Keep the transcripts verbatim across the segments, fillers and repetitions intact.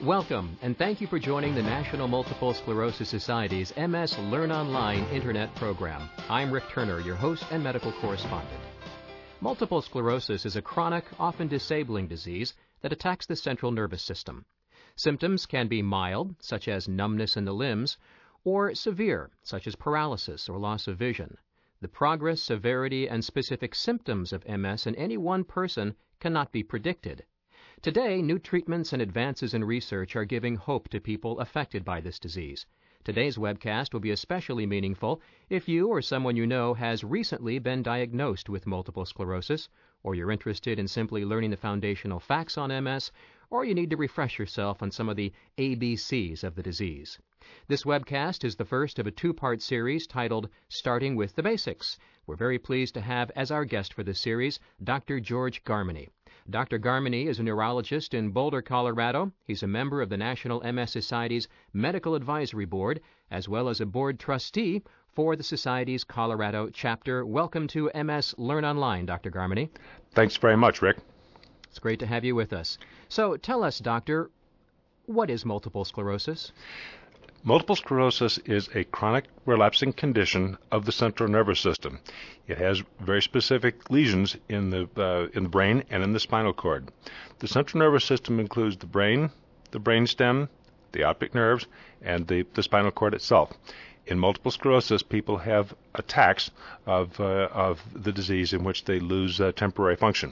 Welcome, and thank you for joining the National Multiple Sclerosis Society's M S Learn Online Internet program. I'm Rick Turner, your host and medical correspondent. Multiple sclerosis is a chronic, often disabling disease that attacks the central nervous system. Symptoms can be mild, such as numbness in the limbs, or severe, such as paralysis or loss of vision. The progress, severity, and specific symptoms of M S in any one person cannot be predicted. Today, new treatments and advances in research are giving hope to people affected by this disease. Today's webcast will be especially meaningful if you or someone you know has recently been diagnosed with multiple sclerosis, or you're interested in simply learning the foundational facts on M S, or you need to refresh yourself on some of the A B Cs of the disease. This webcast is the first of a two-part series titled Starting with the Basics. We're very pleased to have as our guest for this series Doctor George Garmany. Doctor Garmany is a neurologist in Boulder, Colorado. He's a member of the National M S Society's Medical Advisory Board, as well as a board trustee for the Society's Colorado chapter. Welcome to M S Learn Online, Doctor Garmany. Thanks very much, Rick. It's great to have you with us. So tell us, Doctor, what is multiple sclerosis? Multiple sclerosis is a chronic relapsing condition of the central nervous system. It has very specific lesions in the uh, in the brain and in the spinal cord. The central nervous system includes the brain, the brainstem, the optic nerves, and the, the spinal cord itself. In multiple sclerosis, people have attacks of uh, of the disease in which they lose uh, temporary function.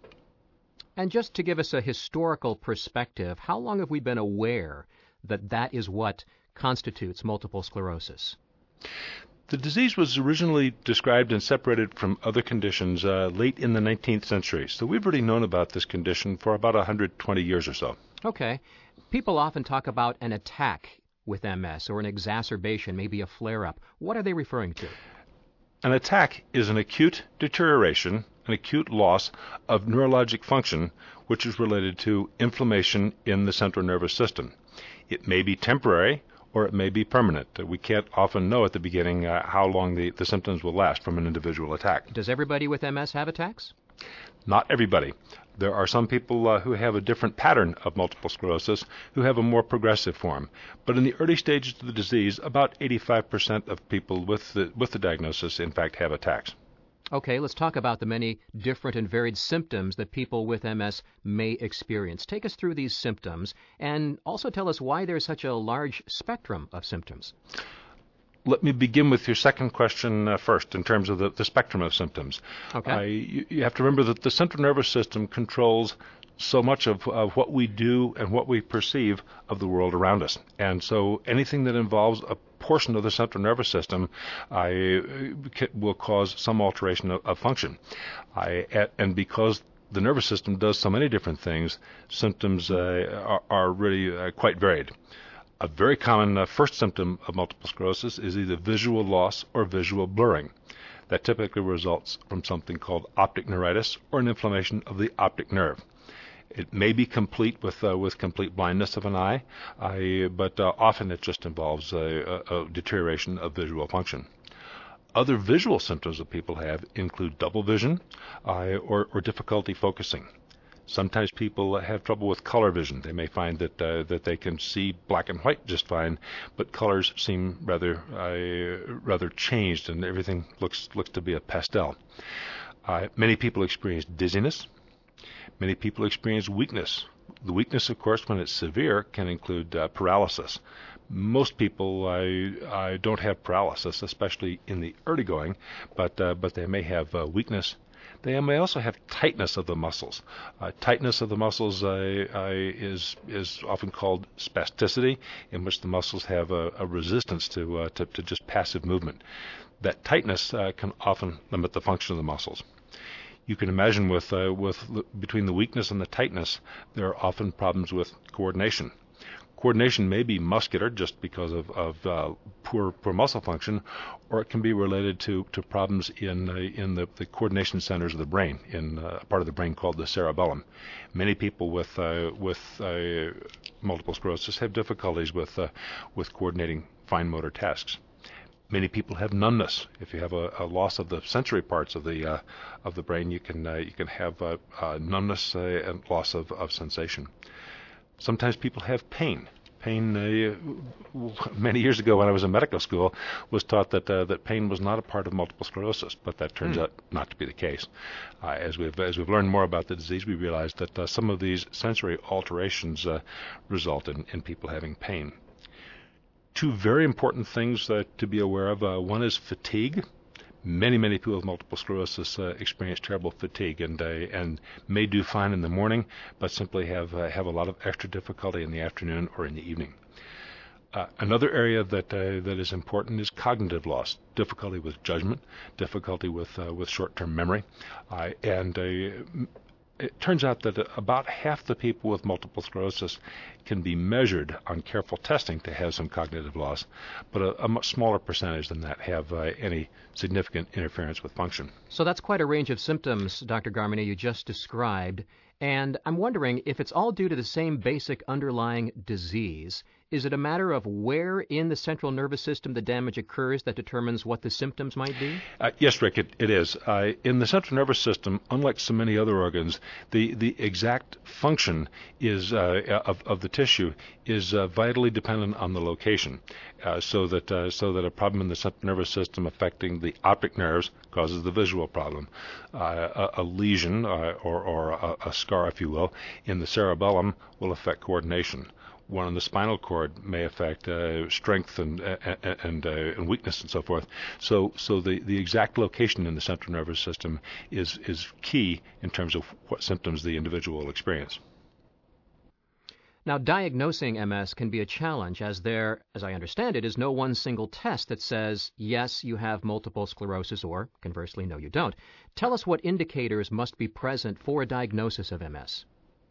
And just to give us a historical perspective, how long have we been aware that that is what constitutes multiple sclerosis? The disease was originally described and separated from other conditions uh, late in the nineteenth century. So we've already known about this condition for about one hundred twenty years or so. Okay. People often talk about an attack with M S or an exacerbation, maybe a flare-up. What are they referring to? An attack is an acute deterioration, an acute loss of neurologic function, which is related to inflammation in the central nervous system. It may be temporary, or it may be permanent. We can't often know at the beginning uh, how long the, the symptoms will last from an individual attack. Does everybody with M S have attacks? Not everybody. There are some people uh, who have a different pattern of multiple sclerosis, who have a more progressive form. But in the early stages of the disease, about eighty-five percent of people with the, with the diagnosis, in fact, have attacks. Okay, let's talk about the many different and varied symptoms that people with M S may experience. Take us through these symptoms and also tell us why there's such a large spectrum of symptoms. Let me begin with your second question uh, first in terms of the, the spectrum of symptoms. Okay. Uh, you, you have to remember that the central nervous system controls so much of, of what we do and what we perceive of the world around us. And so anything that involves a portion of the central nervous system I, will cause some alteration of, of function. I, and because the nervous system does so many different things, symptoms uh, are, are really uh, quite varied. A very common uh, first symptom of multiple sclerosis is either visual loss or visual blurring. That typically results from something called optic neuritis or an inflammation of the optic nerve. It may be complete with uh, with complete blindness of an eye, I, but uh, often it just involves a, a, a deterioration of visual function. Other visual symptoms that people have include double vision uh, or, or difficulty focusing. Sometimes people have trouble with color vision. They may find that uh, that they can see black and white just fine, but colors seem rather uh, rather changed, and everything looks looks to be a pastel. Uh, many people experience dizziness. Many people experience weakness. The weakness, of course, when it's severe, can include uh, paralysis. Most people uh, uh, don't have paralysis, especially in the early going, but uh, but they may have uh, weakness. They may also have tightness of the muscles. Uh, tightness of the muscles uh, uh, is is often called spasticity, in which the muscles have a, a resistance to, uh, to to just passive movement. That tightness uh, can often limit the function of the muscles. You can imagine with uh, with between the weakness and the tightness, there are often problems with coordination. Coordination may be muscular just because of, of uh, poor poor muscle function, or it can be related to, to problems in uh, in the, the coordination centers of the brain, in uh, a part of the brain called the cerebellum. Many people with uh, with uh, multiple sclerosis have difficulties with uh, with coordinating fine motor tasks. Many people have numbness. If you have a, a loss of the sensory parts of the uh, of the brain, you can uh, you can have uh, uh, numbness uh, and loss of, of sensation. Sometimes people have pain. Pain, uh, many years ago when I was in medical school, was taught that uh, that pain was not a part of multiple sclerosis, but that turns mm. out not to be the case. Uh, as we've as we've learned more about the disease, we realized that uh, some of these sensory alterations uh, result in, in people having pain. Two very important things uh, to be aware of. Uh, one is fatigue. Many, many people with multiple sclerosis uh, experience terrible fatigue and uh, and may do fine in the morning, but simply have uh, have a lot of extra difficulty in the afternoon or in the evening. Uh, another area that uh, that is important is cognitive loss, difficulty with judgment, difficulty with uh, with short-term memory, uh, and uh, it turns out that about half the people with multiple sclerosis can be measured on careful testing to have some cognitive loss, but a, a much smaller percentage than that have uh, any significant interference with function. So that's quite a range of symptoms, Doctor Garmany, you just described. And I'm wondering if it's all due to the same basic underlying disease. Is it a matter of where in the central nervous system the damage occurs that determines what the symptoms might be? Uh, yes, Rick, it, it is. Uh, in the central nervous system, unlike so many other organs, the, the exact function is uh, of, of the tissue is uh, vitally dependent on the location. Uh, so that uh, so that a problem in the central nervous system affecting the optic nerves causes the visual problem. Uh, a, a lesion uh, or, or a, a scar, if you will, in the cerebellum will affect coordination. One in the spinal cord may affect uh, strength and and and, uh, and weakness and so forth. So so the, the exact location in the central nervous system is is key in terms of what symptoms the individual will experience. Now, diagnosing M S can be a challenge, as there, as I understand it, is no one single test that says, yes, you have multiple sclerosis, or conversely, no, you don't. Tell us what indicators must be present for a diagnosis of M S.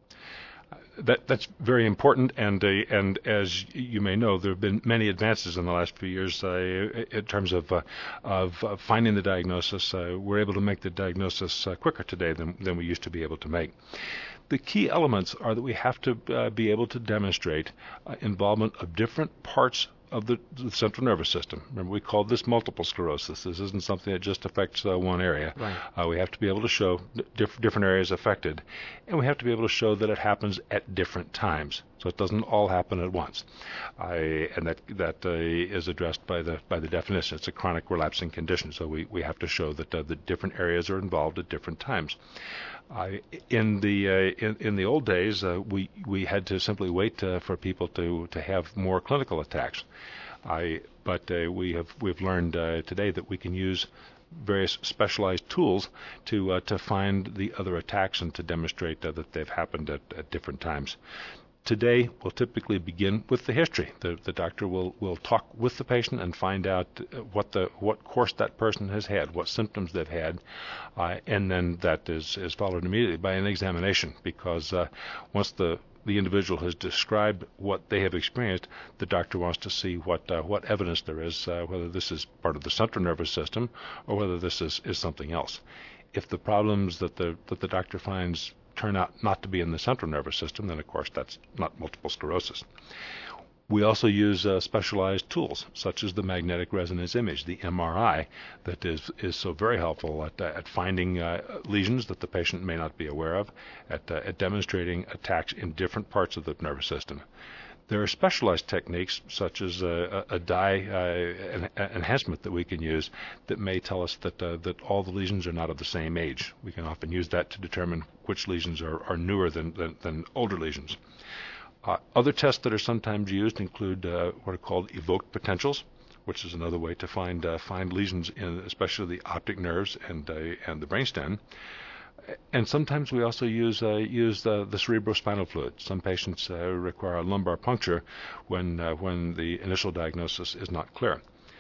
That, that's very important, and uh, and as you may know, there have been many advances in the last few years uh, in terms of uh, of uh, finding the diagnosis. Uh, we're able to make the diagnosis uh, quicker today than than we used to be able to make. The key elements are that we have to uh, be able to demonstrate uh, involvement of different parts of the, the central nervous system. Remember, we called this multiple sclerosis. This isn't something that just affects uh, one area. Right. Uh, we have to be able to show diff- different areas affected, and we have to be able to show that it happens at different times, so it doesn't all happen at once. I, and that that uh, is addressed by the by the definition. It's a chronic relapsing condition, so we, we have to show that uh, the different areas are involved at different times. Uh, in the uh, in, in the old days, uh, we we had to simply wait uh, for people to, to have more clinical attacks. I but uh, we have we've learned uh, today that we can use various specialized tools to uh, to find the other attacks and to demonstrate uh, that they've happened at, at different times. Today, we'll typically begin with the history. The, the doctor will, will talk with the patient and find out what the what course that person has had, what symptoms they've had, uh, and then that is, is followed immediately by an examination, because uh, once the the individual has described what they have experienced, the doctor wants to see what uh, what evidence there is, uh, whether this is part of the central nervous system or whether this is, is something else. If the problems that the that the doctor finds turn out not to be in the central nervous system, then of course that's not multiple sclerosis. We also use uh, specialized tools, such as the magnetic resonance image, the M R I, that is is so very helpful at, uh, at finding uh, lesions that the patient may not be aware of, at, uh, at demonstrating attacks in different parts of the nervous system. There are specialized techniques, such as a, a, a dye uh, an, an enhancement that we can use that may tell us that uh, that all the lesions are not of the same age. We can often use that to determine which lesions are, are newer than, than, than older lesions. Uh, other tests that are sometimes used include uh, what are called evoked potentials, which is another way to find uh, find lesions in especially the optic nerves and uh, and the brainstem. And sometimes we also use uh, use the, the cerebrospinal fluid. Some patients uh, require a lumbar puncture when uh, when the initial diagnosis is not clear.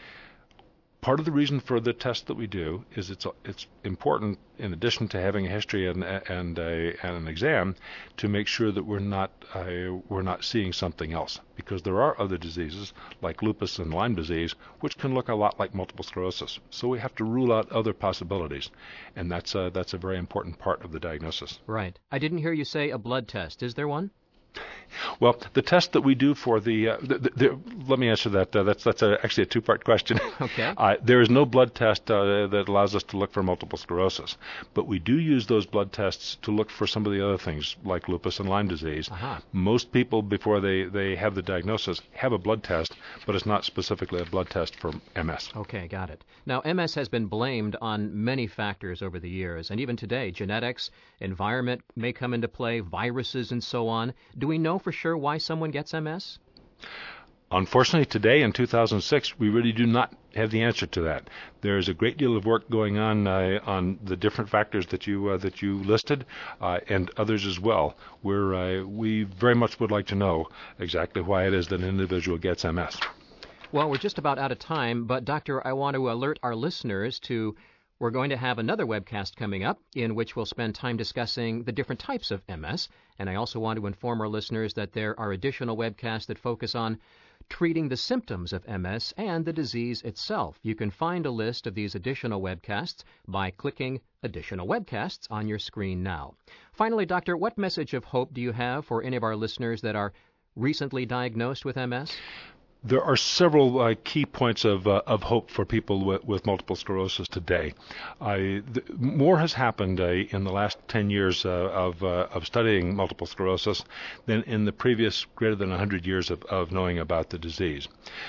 Part of the reason for the test that we do is it's it's important, in addition to having a history and and, a, and an exam, to make sure that we're not uh, we're not seeing something else, because there are other diseases like lupus and Lyme disease which can look a lot like multiple sclerosis. So we have to rule out other possibilities, and that's a, that's a very important part of the diagnosis. Right. I didn't hear you say a blood test. Is there one? Well, the test that we do for the, uh, the, the, the let me answer that. Uh, that's that's a, actually a two-part question. Okay. Uh, there is no blood test uh, that allows us to look for multiple sclerosis, but we do use those blood tests to look for some of the other things like lupus and Lyme disease. Uh-huh. Most people, before they, they have the diagnosis, have a blood test, but it's not specifically a blood test for M S. Okay, got it. Now, M S has been blamed on many factors over the years, and even today, genetics, environment may come into play, viruses, and so on. Do we know for sure why someone gets M S? Unfortunately, today in two thousand six, we really do not have the answer to that. There is a great deal of work going on uh, on the different factors that you uh, that you listed, uh, and others as well, where uh, we very much would like to know exactly why it is that an individual gets M S. Well, we're just about out of time, but Doctor, I want to alert our listeners to we're going to have another webcast coming up in which we'll spend time discussing the different types of M S, and I also want to inform our listeners that there are additional webcasts that focus on treating the symptoms of M S and the disease itself. You can find a list of these additional webcasts by clicking Additional Webcasts on your screen now. Finally, Doctor, what message of hope do you have for any of our listeners that are recently diagnosed with M S? There are several uh, key points of uh, of hope for people with, with multiple sclerosis today. I, th- more has happened uh, in the last ten years uh, of uh, of studying multiple sclerosis than in the previous greater than one hundred years of, of knowing about the disease.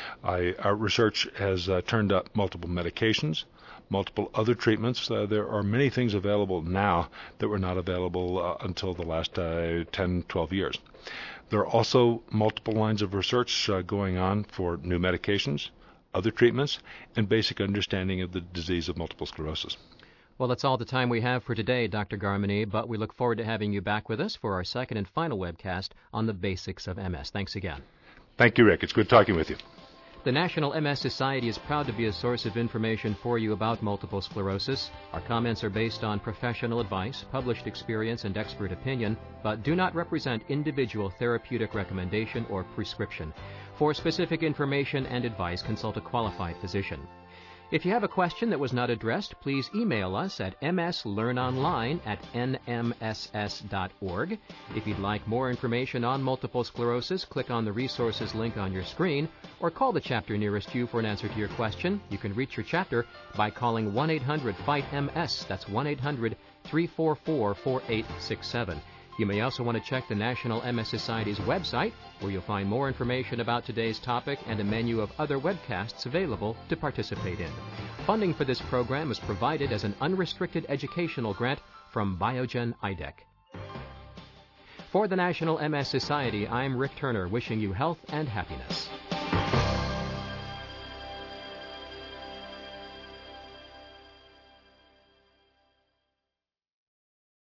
I, our research has uh, turned up multiple medications, multiple other treatments. Uh, there are many things available now that were not available uh, until the last uh, ten, twelve years. There are also multiple lines of research uh, going on for new medications, other treatments, and basic understanding of the disease of multiple sclerosis. Well, that's all the time we have for today, Doctor Garmany, but we look forward to having you back with us for our second and final webcast on the basics of M S. Thanks again. Thank you, Rick. It's good talking with you. The National M S Society is proud to be a source of information for you about multiple sclerosis. Our comments are based on professional advice, published experience, and expert opinion, but do not represent individual therapeutic recommendation or prescription. For specific information and advice, consult a qualified physician. If you have a question that was not addressed, please email us at m s learn online at n m s s dot org. If you'd like more information on multiple sclerosis, click on the resources link on your screen or call the chapter nearest you for an answer to your question. You can reach your chapter by calling one eight hundred fight M S. That's one eight hundred three four four four eight six seven. You may also want to check the National M S Society's website, where you'll find more information about today's topic and a menu of other webcasts available to participate in. Funding for this program is provided as an unrestricted educational grant from Biogen I D E C. For the National M S Society, I'm Rick Turner, wishing you health and happiness.